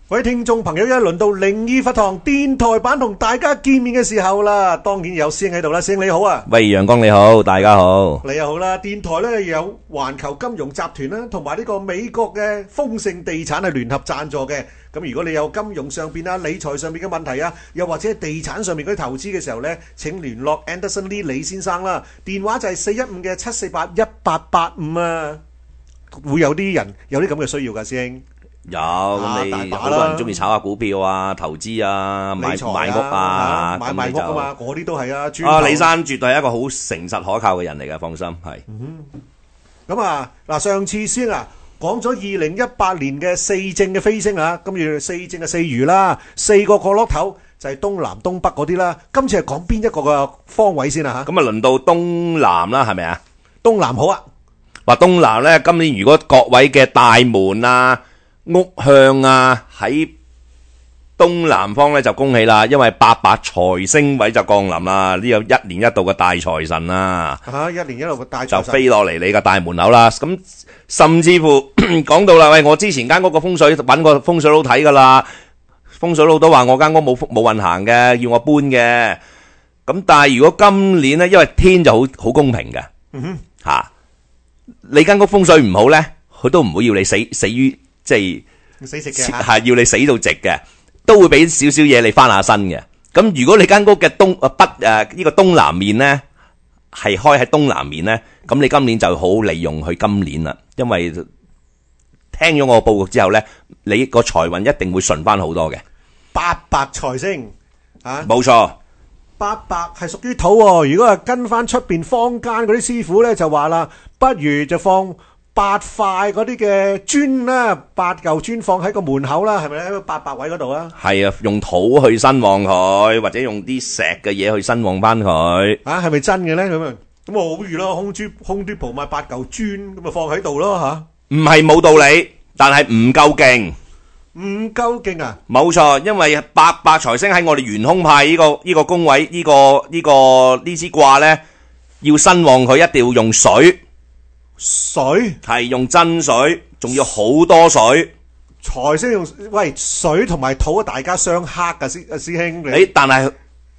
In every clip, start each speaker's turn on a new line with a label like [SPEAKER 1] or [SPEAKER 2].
[SPEAKER 1] 各位聽眾朋友，一輪到靈異佛堂電台版同大家見面嘅時候啦，當然有師兄喺度啦，師兄你好啊！
[SPEAKER 2] 喂，陽光你好，大家好。
[SPEAKER 1] 你又好啦，電台咧有環球金融集團啦，同埋呢個美國嘅豐盛地產係聯合贊助嘅。咁如果你有金融上邊啊、理財上邊嘅問題啊，又或者地產上面嗰啲投資嘅時候咧，請聯絡 Anderson Lee 李先生啦，電話就係415-748-1885啊。會有啲人有啲咁嘅需要㗎，師兄。
[SPEAKER 2] 有咁你好多人中意炒下股票啊、投資啊、買屋啊，
[SPEAKER 1] 買賣屋啊嘛，嗰啲都係啊。
[SPEAKER 2] 李生絕對係一個好誠實可靠嘅人嚟嘅，放心係。
[SPEAKER 1] 咁啊，嗱，上次先啊講咗2018年嘅四正嘅飛星啊，跟住四正嘅四餘啦，4個角落頭就係東南東北嗰啲啦。今次係講邊一個嘅方位先啊？嚇，咁啊
[SPEAKER 2] 輪到東南啦，係咪啊？
[SPEAKER 1] 東南好啊。
[SPEAKER 2] 話東南咧，今年如果各位嘅大門啊、屋向啊喺東南方咧就恭喜啦，因為88財星位就降臨啦，呢個一年一度嘅大財神啦，
[SPEAKER 1] 一年一度嘅大財神
[SPEAKER 2] 就飛落嚟你嘅大門口啦。咁甚至乎講到啦，喂，我之前間屋個風水揾個風水佬睇噶啦，風水佬都話我間屋冇運行嘅，要我搬嘅。咁但係如果今年咧，因為天就好公平嘅，你間屋風水唔好咧，佢都唔會要你死於即係
[SPEAKER 1] 死食嘅，
[SPEAKER 2] 係要你死到直嘅，都會俾少少嘢你翻下身嘅。咁如果你間屋嘅呢個東南面咧係開喺東南面咧，咁你今年就好利用佢今年啦，因為聽咗我報告之後咧，你個財運一定會順翻好多嘅。
[SPEAKER 1] 88財星啊，
[SPEAKER 2] 冇錯。
[SPEAKER 1] 88係屬於土喎，如果係跟翻出邊坊間嗰啲師傅咧就話啦，不如就放8塊嗰啲嘅磚啦，8嚿磚放喺個門口啦，係咪喺個88位嗰度啊？
[SPEAKER 2] 係啊，用土去身旺佢，或者用啲石嘅嘢去身旺翻佢。
[SPEAKER 1] 啊，係咪真嘅咧？咁我好易咯，空啲鋪買8嚿磚咁咪放喺度咯吓。
[SPEAKER 2] 唔係冇道理，但係唔夠勁。
[SPEAKER 1] 唔夠勁啊！
[SPEAKER 2] 冇錯，因為88財星喺我哋玄空派呢個宮位呢支卦咧，要身旺佢一定要用水係用真水，仲要好多水。
[SPEAKER 1] 財星用水同埋土大家相克噶，師兄你。
[SPEAKER 2] 但係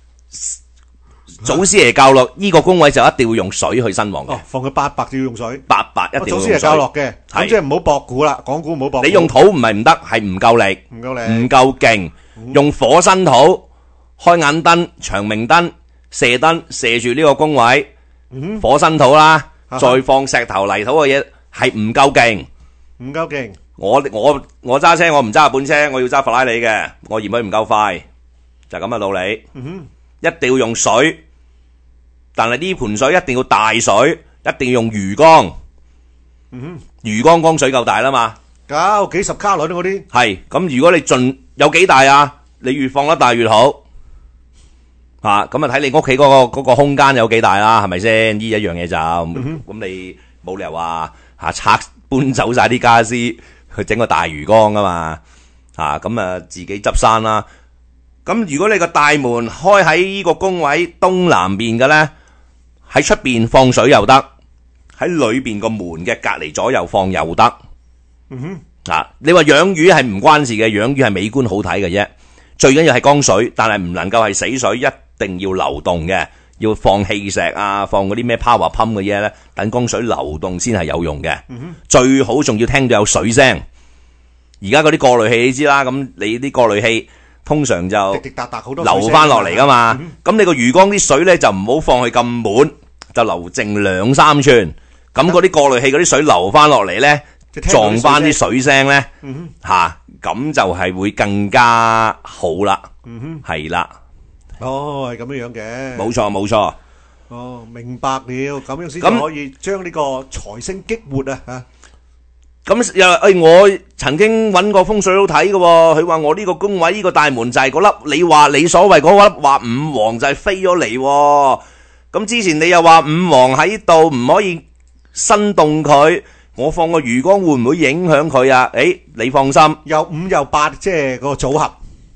[SPEAKER 2] 祖師爺教落呢個宮位就一定要用水去身旺嘅。
[SPEAKER 1] 放佢800就要用水
[SPEAKER 2] ，800一定要用水。
[SPEAKER 1] 祖師爺教落嘅，咁即係唔好博估啦，講估唔好博估。
[SPEAKER 2] 你用土唔係唔得，係唔夠力，唔夠勁。用火生土，開眼燈、長明燈、射燈射住呢個宮位，火生土啦，再放石頭泥土嘅嘢係唔夠勁，
[SPEAKER 1] 唔夠勁。
[SPEAKER 2] 我揸車，我唔揸日本車，我要揸法拉利嘅，我嫌佢唔夠快，就咁嘅道理。一定要用水，但係呢盆水一定要大水，一定要用魚缸。魚缸水夠大啦嘛，
[SPEAKER 1] 夠幾十卡輪嗰啲。
[SPEAKER 2] 係咁，如果你盡有幾大啊？你越放得大越好。咁啊睇你屋企嗰個空間有幾大啦，係咪先？呢一樣嘢就咁你冇理由話搬走晒啲家私去整個大魚缸噶嘛。咁啊自己執生啦。咁如果你個大門開喺呢個宮位東南邊嘅咧，喺出邊放水又得，喺裏邊個門嘅隔離左右放又得。你話養魚係唔關事嘅，養魚係美觀好睇嘅啫。最緊要係江水，但係唔能夠係死水，一定要流動嘅，要放氣石啊，放嗰啲咩 power pump 嘅嘢咧，等江水流動先係有用嘅。最好仲要聽到有水聲。而家嗰啲過濾器你知啦，咁你啲過濾器通常就
[SPEAKER 1] 滴滴答答好多
[SPEAKER 2] 流翻落嚟噶嘛，咁你個魚缸啲水咧就唔好放去咁滿，就流剩2-3寸，咁嗰啲過濾器嗰啲水流翻落嚟咧，撞翻啲水聲咧，咁就係會更加好啦，係啦。
[SPEAKER 1] 係咁樣嘅。
[SPEAKER 2] 冇錯。
[SPEAKER 1] 明白了，咁樣先可以將呢個財星激活啊！
[SPEAKER 2] 咁我曾經揾過風水佬睇嘅，佢話我呢個宮位呢個大門就係嗰粒，你話你所謂嗰粒話五黃就係飛咗嚟。咁之前你又話五黃喺度唔可以生動佢，我放個魚缸會唔會影響佢啊？你放心，
[SPEAKER 1] 又5又8，即係個組合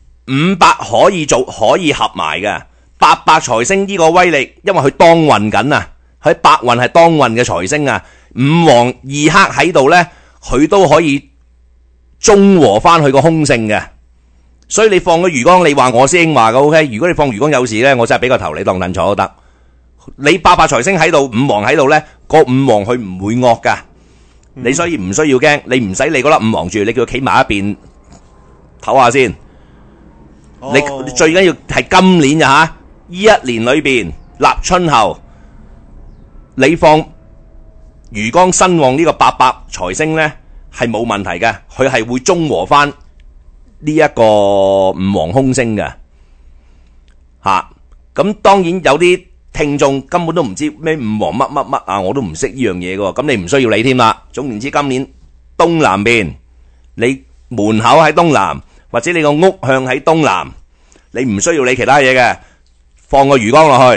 [SPEAKER 2] 5-8可以合埋嘅。88財星呢個威力，因為佢當運緊啊，喺白運係當運嘅財星啊，五黃2黑喺度呢，佢都可以中和翻佢個空性嘅。 所以你放個魚缸，你話我師兄話嘅 OK。如果你放魚缸有事咧，我真係俾個頭你當凳坐都得。你八白財星喺度，五黃喺度咧，個五黃佢唔會惡噶。你所以唔需要驚，你唔使理嗰粒五黃住，你叫佢企埋一邊唞下先。你最緊要係今年咋吓？呢一年裏邊立春後，你放魚缸身旺呢個八白財星咧係冇問題嘅，佢係會中和翻呢一個五黃空星嘅吓。咁當然有啲聽眾根本都唔知咩五黃乜乜乜啊，我都唔識呢樣嘢嘅，咁你唔需要理添啦。總言之，今年東南邊，你門口喺東南，或者你個屋向喺東南，你唔需要理其他嘢嘅，放個魚缸落去，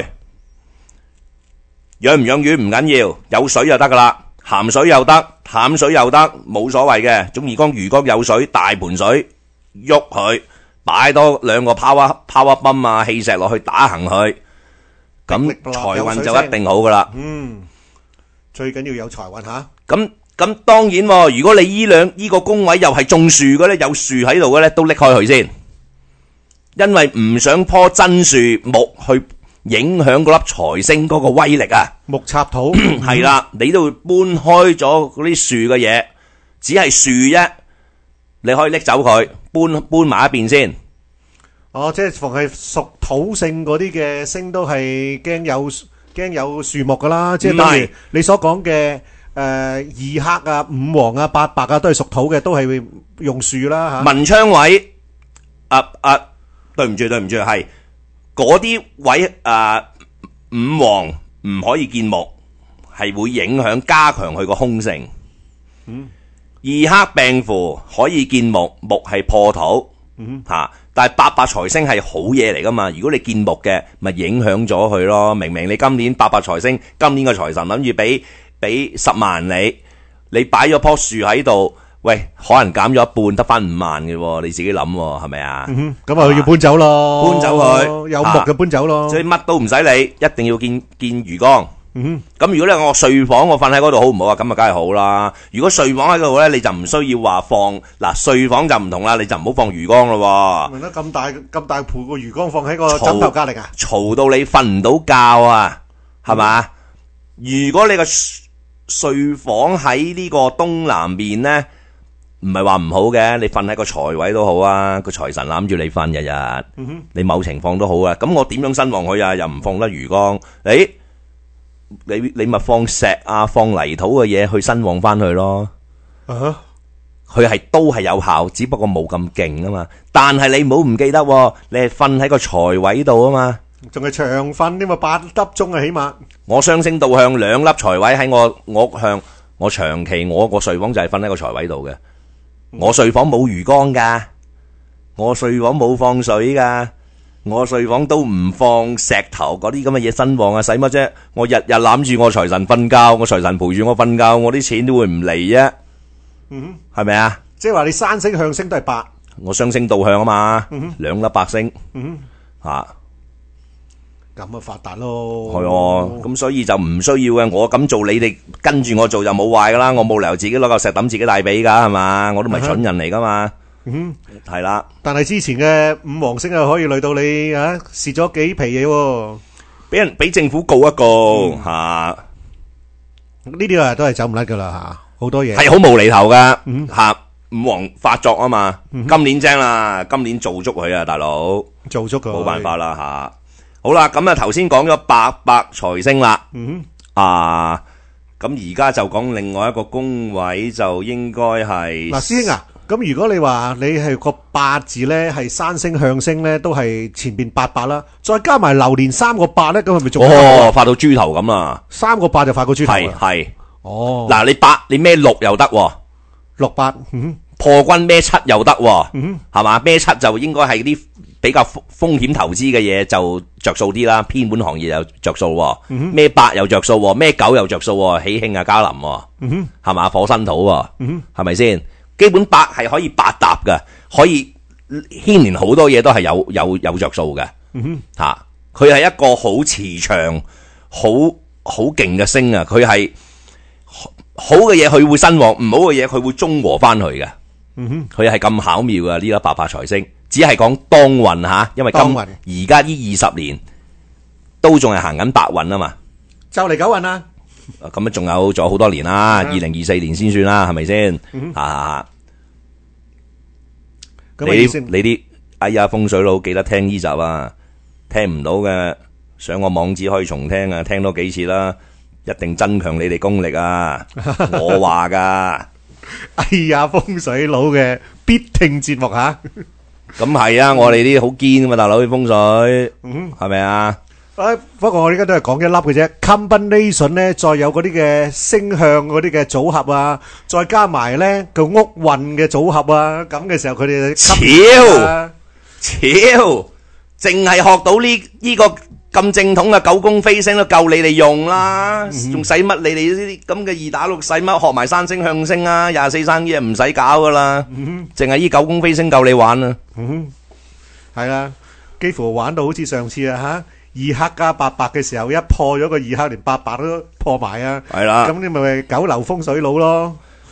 [SPEAKER 2] 養唔養魚唔緊要，有水就得噶啦，鹹水又得，淡水又得，冇所謂嘅。總之魚缸有水，大盆水，喐佢，擺多兩個power泵啊氣石落去打行佢。咁財運就一定好噶啦。
[SPEAKER 1] 最緊要有財運吓。
[SPEAKER 2] 咁當然喎，如果你呢個宮位又係種樹嘅咧，有樹喺度嘅咧，都拎開佢先，因為唔想棵真樹木去影響嗰粒財星嗰個威力啊。
[SPEAKER 1] 木插土
[SPEAKER 2] 係啦，你都會搬開咗嗰啲樹嘅嘢，只係樹啫，你可以拎走佢，搬埋一邊先。
[SPEAKER 1] 即係逢係屬土性嗰啲嘅星都係驚有樹木噶啦，即係等於你所講嘅二黑啊、五黃啊、八白啊，都係屬土嘅，都係會用樹啦吓。
[SPEAKER 2] 文昌位對唔住，係嗰啲位五黃唔可以見木，係會影響加強佢個空性。二黑病符可以見木，木係破土吓。但係八白財星係好嘢嚟噶嘛？如果你見木嘅，咪影響咗佢咯。明明你今年八白財星，今年個財神諗住俾10萬你擺咗棵樹喺度，喂，可能減咗一半，得翻5萬嘅，你自己諗係咪啊？
[SPEAKER 1] 咁啊要搬走咯，
[SPEAKER 2] 搬走佢，
[SPEAKER 1] 有木就搬走咯。
[SPEAKER 2] 所以乜都唔使理，一定要見魚缸。咁如果咧我睡房我瞓喺嗰度好唔好啊？咁啊梗係好啦。如果睡房喺嗰度咧，你就唔需要話放睡房就唔同啦，你就唔好放魚缸咯。
[SPEAKER 1] 明得咁大盤個魚缸放喺個枕頭隔籬啊？
[SPEAKER 2] 嘈到你瞓唔到覺啊，係嘛？如果你個睡房喺呢個東南邊咧，唔係話唔好嘅，你瞓喺個財位都好啊，個財神攬住你瞓日日，你某情況都好啊。咁我點樣身旺佢啊？又唔放得魚缸，你咪放石啊，放泥土嘅嘢去身旺翻去咯。佢都係有效，只不過冇咁勁啊嘛。但係你唔好唔記得，你係瞓喺個財位度啊嘛，
[SPEAKER 1] 仲係長瞓添嘛，8粒鐘啊起碼。我
[SPEAKER 2] 雙星導向2粒財位喺我向我長期我個睡房就係瞓喺個財位度嘅。我睡房冇魚缸噶，我睡房冇放水噶。我睡房都唔放石頭嗰啲咁嘅嘢身旺啊，使乜啫？我日日攬住我財神瞓覺，我財神陪住我瞓覺，我啲錢都會唔嚟啫。係咪啊？
[SPEAKER 1] 即係話你山星向星都係8，
[SPEAKER 2] 我雙星導向啊嘛，2粒白星，
[SPEAKER 1] 咁啊發達咯。
[SPEAKER 2] 係啊，咁所以就唔需要嘅。我咁做，你哋跟住我做就冇壞噶啦。我冇理由自己攞嚿石抌自己大髀噶，係嘛？我都唔係蠢人嚟噶嘛。係啦，
[SPEAKER 1] 但係之前嘅五黃星啊，可以累到你啊蝕咗幾皮嘢，
[SPEAKER 2] 俾政府告一告吓，
[SPEAKER 1] 呢啲啊都係走唔甩噶啦吓，好多嘢
[SPEAKER 2] 係好無厘頭噶吓，五黃發作啊嘛，今年精啦，今年做足佢啊，大佬
[SPEAKER 1] 做足佢，
[SPEAKER 2] 冇辦法啦吓。好啦，咁啊頭先講咗八白財星啦，咁而家就講另外一個宮位，就應該係
[SPEAKER 1] 師兄啊。咁如果你話你係個8字咧，係山星向星咧，都係前邊8白啦，再加埋流年3個8咧，咁係咪仲
[SPEAKER 2] 發到豬頭咁啊
[SPEAKER 1] ？3個8就發個豬頭。
[SPEAKER 2] 係嗱，你孭6又得，6、
[SPEAKER 1] 8，
[SPEAKER 2] 破軍孭7又得，係嘛？孭7就應該係啲比較風險投資嘅嘢就着數啲啦，偏門行業又着數，孭8又着數，孭9又着數，喜慶啊嘉林，係嘛？火生土，係咪先？基本8係可以百搭嘅，可以牽連好多嘢，都係有着數嘅。佢係一個好慈祥、好勁嘅星啊！佢係好嘅嘢，佢會身旺；唔好嘅嘢，佢會中和翻去嘅。佢係咁巧妙嘅呢粒八白財星， 只係講當運吓，因為
[SPEAKER 1] 當運
[SPEAKER 2] 而家呢20年都仲係行緊白運啊嘛。
[SPEAKER 1] 就嚟九運啦。
[SPEAKER 2] 咁啊，仲有好多年啦，2024年先算啦，係咪先？你啲哎呀風水佬記得聽呢集啊，聽唔到嘅上個網址可以重聽啊，聽多幾次啦，一定增強你哋功力啊！我話噶，
[SPEAKER 1] 哎呀風水佬嘅必聽節目吓。
[SPEAKER 2] 咁係啊，我哋啲好堅噶嘛，大佬啲風水，係咪啊？
[SPEAKER 1] 不過我而家都係講一粒嘅啫 ，combination 咧，再有嗰啲嘅星向嗰啲嘅組合啊，再加埋咧個屋運嘅組合啊，咁嘅時候佢哋
[SPEAKER 2] 超，淨係學到呢個咁正統嘅九宮飛星都夠你哋用啦，仲使乜你哋呢啲咁嘅2打6使乜學埋山星向星啊？24生嘢唔使搞噶啦，淨係呢九宮飛星夠你玩啦。
[SPEAKER 1] 係啦，幾乎玩到好似上次啊吓。2黑加8白嘅時候，一破咗個2黑，連8白都破埋啊！係啦，咁你咪九流風水佬咯。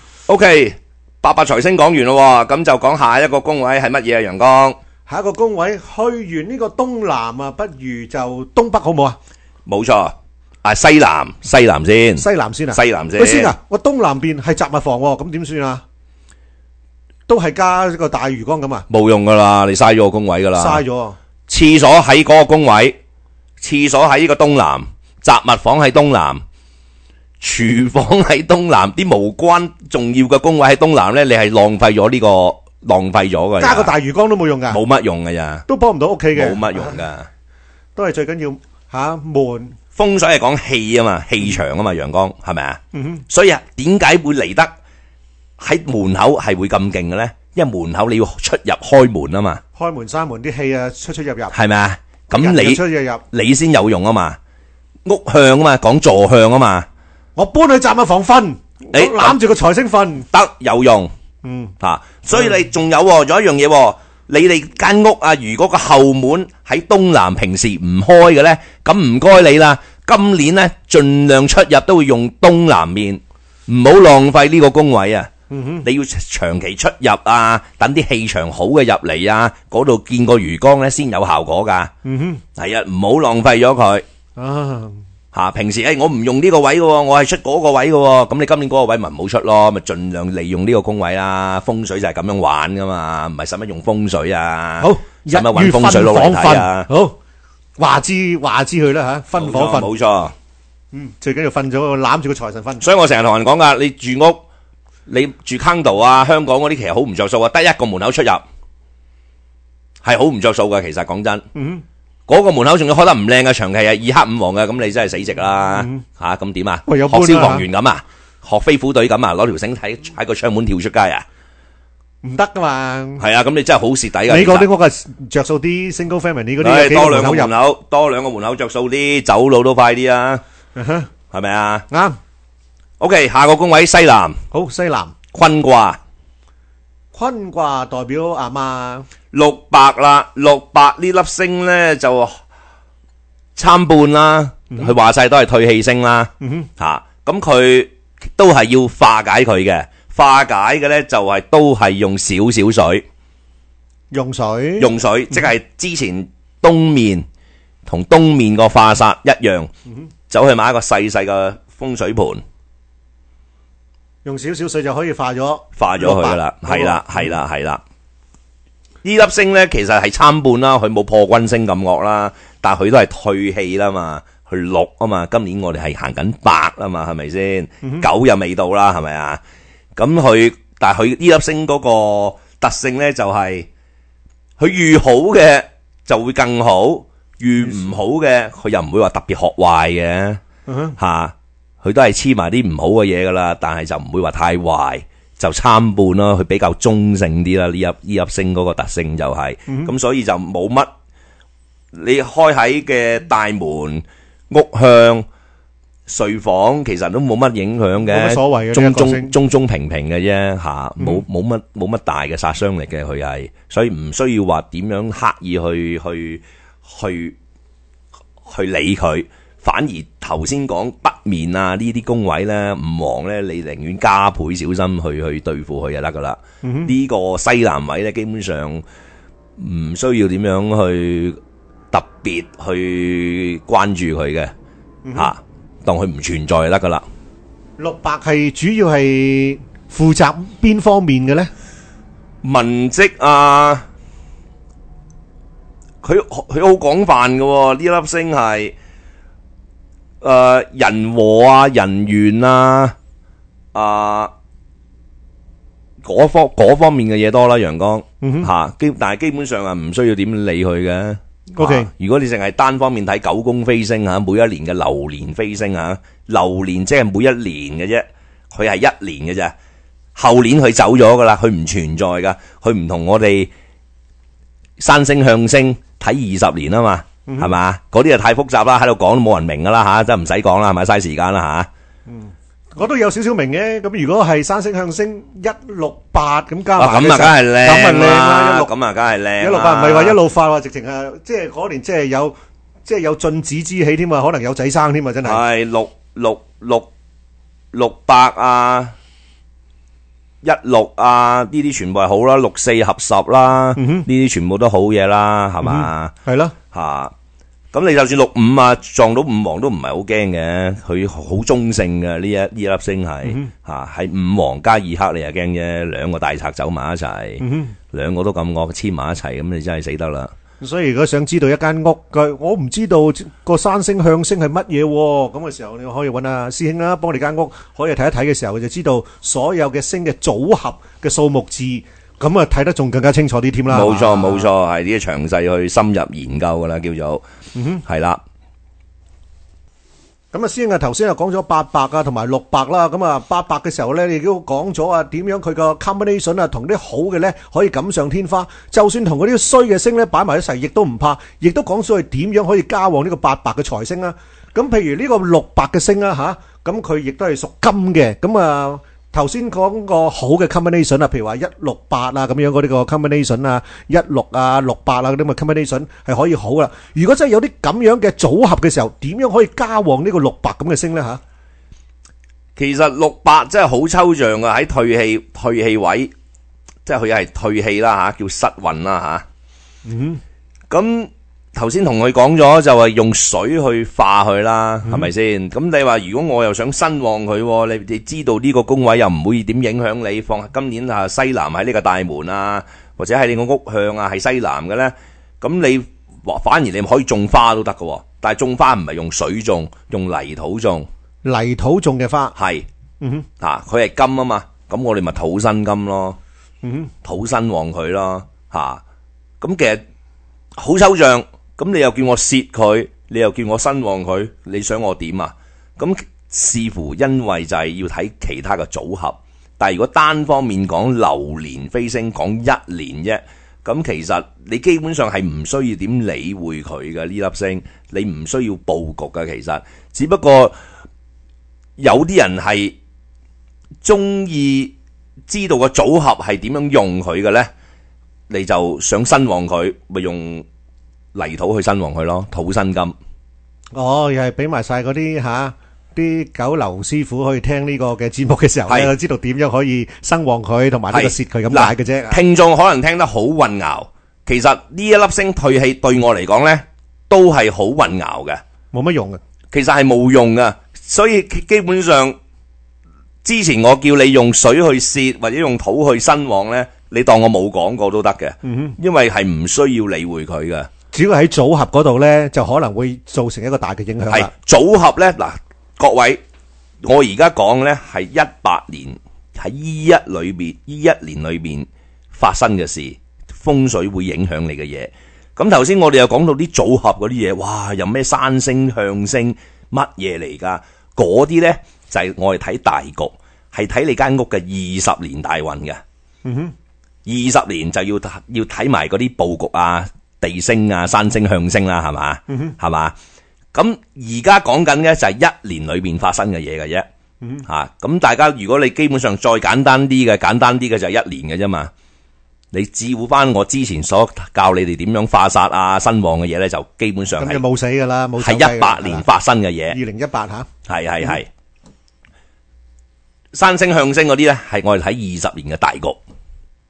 [SPEAKER 2] OK，八白財星講完咯，咁就講下一個宮位係乜嘢啊？陽光，
[SPEAKER 1] 下一個宮位去完呢個東南啊，不如就東北好唔好啊？
[SPEAKER 2] 冇錯，西南先，
[SPEAKER 1] 西南先啊，
[SPEAKER 2] 西南先。
[SPEAKER 1] 喂，先啊，我東南邊係雜物房喎，咁點算啊？都係加一個大魚缸咁啊？
[SPEAKER 2] 冇用噶啦，你嘥咗個宮位噶啦，
[SPEAKER 1] 嘥咗。
[SPEAKER 2] 廁所喺嗰個宮位。廁所喺呢個東南，雜物房喺東南，廚房喺東南，啲無關重要嘅宮位喺東南咧，你係浪費咗浪費咗嘅。
[SPEAKER 1] 加個大魚缸都冇用噶，
[SPEAKER 2] 冇乜用嘅咋，
[SPEAKER 1] 都幫唔到屋企嘅，
[SPEAKER 2] 冇乜用噶，
[SPEAKER 1] 都係最緊要吓門
[SPEAKER 2] 風水係講氣啊嘛，氣場啊嘛，陽光係咪啊？所以啊，點解會嚟得喺門口係會咁勁嘅咧？因為門口你要出入開門啊嘛，
[SPEAKER 1] 開門閂門啲氣啊出入
[SPEAKER 2] 係咪啊？咁
[SPEAKER 1] 你
[SPEAKER 2] 你先有用啊嘛，屋向啊嘛，講坐向啊嘛，
[SPEAKER 1] 我搬去雜物房瞓，你攬住個財星瞓
[SPEAKER 2] 得有用，所以你仲有一樣嘢，你哋間屋啊，如果個後門喺東南平時唔開嘅咧，咁唔該你啦，今年咧盡量出入都會用東南面，唔好浪費呢個宮位啊。你要長期出入啊，等啲氣場好嘅入嚟啊，嗰度見個魚缸咧先有效果噶。係啊，唔好浪費咗佢。平時我唔用呢個位嘅，我係出嗰個位嘅，咁你今年嗰個位咪唔好出咯，咪盡量利用呢個宮位啦。風水就係咁樣玩噶嘛，唔係使乜用風水啊。好，使乜搵風水佬嚟睇啊？好，
[SPEAKER 1] 話知佢啦吓，分房瞓。
[SPEAKER 2] 冇錯。
[SPEAKER 1] 最緊要瞓咗攬住個財神瞓。
[SPEAKER 2] 所以我成日同人講噶，你住屋。你住 condo 啊，香港嗰啲其實好唔着數啊，得一個門口出入，係好唔着數噶。其實講真，嗰個門口仲要開得唔靚嘅，長期係2黑5黃嘅，咁你真係死值啦吓。咁點啊？學消防員咁啊，學飛虎隊咁啊，攞條繩喺個窗門跳出街啊？唔
[SPEAKER 1] 得噶嘛。
[SPEAKER 2] 係啊，咁你真係好蝕底噶。
[SPEAKER 1] 你嗰啲屋係着數啲 single family 嗰啲，
[SPEAKER 2] 多兩個門口着數啲，走路都快啲啊，係咪啊？啱。OK， 下個宮位西南，
[SPEAKER 1] 好，西南
[SPEAKER 2] 坤卦，
[SPEAKER 1] 坤卦代表阿媽
[SPEAKER 2] 六白啦，六白呢粒星咧就參半啦，佢話晒都係退氣星啦，咁佢都係要化解佢嘅，化解嘅咧就係都係用少少水，用水，即係之前東面同東面個化煞一樣，走去買一個細細嘅風水盤。
[SPEAKER 1] 用少少水就可以化咗
[SPEAKER 2] 佢噶啦，係啦。呢粒星咧其實係參半啦，佢冇破軍星咁惡啦，但係佢都係退氣啦嘛，佢綠啊嘛。今年我哋係行緊白啊嘛，係咪先？9又未到啦，係咪啊？咁但係佢呢粒星嗰個特性咧就係佢遇好嘅就會更好，遇唔好嘅佢又唔會話特別學壞嘅吓。佢都係黐埋啲唔好嘅嘢噶啦，但係就唔會話太壞，就參半咯。佢比較中性啲啦，呢粒星嗰個特性就係，咁所以就冇乜你開喺嘅大門、屋向、睡房，其實都冇乜影響嘅，冇乜所謂嘅，中平嘅啫吓，冇乜大嘅殺傷力嘅，佢係，所以唔需要話點樣刻意去理佢。反而頭先講北面啊呢啲宮位咧唔旺咧，你寧願加倍小心去對付佢就得噶啦。呢個西南位咧，基本上唔需要點樣去特別去關注佢嘅吓，當佢唔存在就得噶啦。
[SPEAKER 1] 六白係主要係負責邊方面嘅咧？
[SPEAKER 2] 文職啊，佢好廣泛嘅喎，呢粒星係人和啊、人緣啊、嗰方面嘅嘢多啦，陽光吓，但係基本上啊唔需要點理佢嘅。
[SPEAKER 1] OK，
[SPEAKER 2] 如果你淨係單方面睇九宮飛星吓，每一年嘅流年飛星吓，流年即係每一年嘅啫，佢係一年嘅啫，後年佢走咗噶啦，佢唔存在噶，佢唔同我哋山星向星睇20年啊嘛，係嘛？嗰啲就太複雜啦，喺度講都冇人明噶啦吓，真係唔使講啦，係咪嘥時間啦吓？
[SPEAKER 1] 我都有少少明嘅，咁如果係山星向星168咁加埋，
[SPEAKER 2] 咁啊，梗係靚，
[SPEAKER 1] 咁咪靚啦，
[SPEAKER 2] 咁啊，梗係靚。
[SPEAKER 1] 168唔係話一路發，話直情係即係嗰年即係有進子之喜添啊，可能有仔生添啊，真係。
[SPEAKER 2] 係600啊，16啊，呢啲全部係好啦，64合10啦，呢啲全部都好嘢啦，係嘛？
[SPEAKER 1] 係咯，
[SPEAKER 2] 吓。咁你就算65啊撞到5黃都唔係好驚嘅，佢好中性嘅呢粒星係吓，係5黃加2黑你就驚啫，兩個大賊走埋一齊，兩個都咁惡黐埋一齊，咁你真係死得啦。
[SPEAKER 1] 所以如果想知道一間屋嘅，我唔知道個山星向星係乜嘢，咁嘅時候你可以揾阿師兄啦，幫你間屋可以睇一睇嘅時候，就知道所有嘅星嘅組合嘅數目字。咁啊，睇得仲更加清楚啲添啦。
[SPEAKER 2] 冇錯冇錯，係啲詳細去深入研究噶啦，叫做係啦。
[SPEAKER 1] 咁啊，師兄啊，頭先又講咗8白啊，同埋6白啦。咁啊，8白嘅時候咧，你亦都講咗啊，點樣佢個 combination 啊，同啲好嘅咧可以錦上添花。就算同嗰啲衰嘅星咧擺埋一齊，亦都唔怕。亦都講咗佢點樣可以加旺呢個8白嘅財星啦。咁譬如呢個6白嘅星啊，吓，咁佢亦都係屬金嘅。咁啊。頭先講個好嘅 combination 啊，譬如話168啊咁樣嗰啲個 combination 啊，16啊68啊嗰啲咁嘅 combination 係可以好啦。如果真係有啲咁樣嘅組合嘅時候，點樣可以加旺呢個6白咁嘅星咧吓？
[SPEAKER 2] 其實6白真係好抽象噶，喺退氣位，即係佢係退氣啦吓，叫失運啦吓。咁頭先同佢講咗就係用水去化佢啦，係咪先？咁你話如果我又想新旺佢，你知道呢個宮位又唔會點影響你，放今年啊西南喺呢個大門啊，或者喺你個屋向啊係西南嘅咧，咁你反而你可以種花都得㗎，但係種花唔係用水種，用泥土種。
[SPEAKER 1] 泥土種嘅花
[SPEAKER 2] 係，佢係金啊嘛，咁我哋咪土生金咯，土生旺佢咯，咁其實好抽象。咁你又叫我蝕佢，你又叫我新旺佢，你想我點啊？咁視乎，因為就係要睇其他嘅組合。但係如果單方面講流年飛星，講一年啫，咁其實你基本上係唔需要點理會佢嘅呢粒星，你唔需要佈局嘅。其實只不過有啲人係中意知道個組合係點樣用佢嘅咧，你就想新旺佢，咪用泥土去新旺佢咯，土生金。又
[SPEAKER 1] 係俾埋晒嗰啲啲九流師傅去聽呢個嘅節目嘅時候咧，知道點樣可以生旺佢，同埋呢個蝕佢咁解嘅啫。
[SPEAKER 2] 聽眾可能聽得好混淆，其實呢一粒星退氣對我嚟講咧，都係好混淆嘅，
[SPEAKER 1] 冇乜用嘅。其
[SPEAKER 2] 實係冇用嘅，所以基本上之前我叫你用水去蝕或者用土去新旺咧，你當我冇講過都得嘅，因為係唔需要理會佢嘅。
[SPEAKER 1] 只要喺組合嗰度咧，就可能會造成一個大嘅影響啦。
[SPEAKER 2] 係組合咧，嗱，各位，我而家講咧係18年喺依一年裏邊發生嘅事，風水會影響你嘅嘢。咁頭先我哋又講到啲組合嗰啲嘢，哇，有咩山星向星乜嘢嚟噶？嗰啲咧就係我哋睇大局，係睇你間屋嘅20年大運嘅。20年就要睇埋嗰啲佈局啊。地星啊，山星向星啦，係嘛，係嘛？咁而家講緊嘅就係一年裏邊發生嘅嘢嘅啫，咁大家如果你基本上再簡單啲嘅就係一年嘅啫嘛。你照翻我之前所教你哋點樣化煞啊、新旺嘅嘢咧，就基本上係
[SPEAKER 1] 冇死噶啦，冇
[SPEAKER 2] 係18年發生嘅嘢。
[SPEAKER 1] 2018吓，
[SPEAKER 2] 係山星向星嗰啲咧，係我哋睇20年嘅大局。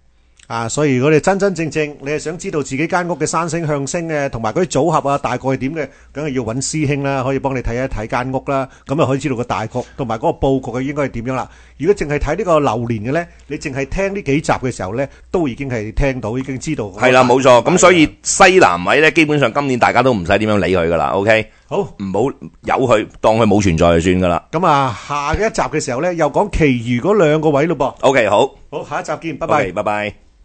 [SPEAKER 1] 所以如果你真真正正你係想知道自己間屋嘅山星向星嘅，同埋嗰啲組合啊，大概係點嘅，梗係要揾師兄啦，可以幫你睇一睇間屋啦，咁啊可以知道個大局同埋嗰個佈局嘅應該係點樣啦。如果淨係睇呢個流年嘅呢，你淨係聽呢幾集嘅時候呢，都已經係聽到，已經知道。
[SPEAKER 2] 係啦，冇錯。咁所以西南位呢，基本上今年大家都唔使點樣理佢噶啦。OK，
[SPEAKER 1] 好，
[SPEAKER 2] 唔好由佢，當佢冇存在就算噶啦。
[SPEAKER 1] 咁啊，下一集嘅時候呢，又講其餘嗰兩個位咯噃。
[SPEAKER 2] OK，好，
[SPEAKER 1] 好，下一集見，拜拜。
[SPEAKER 2] OK，拜拜。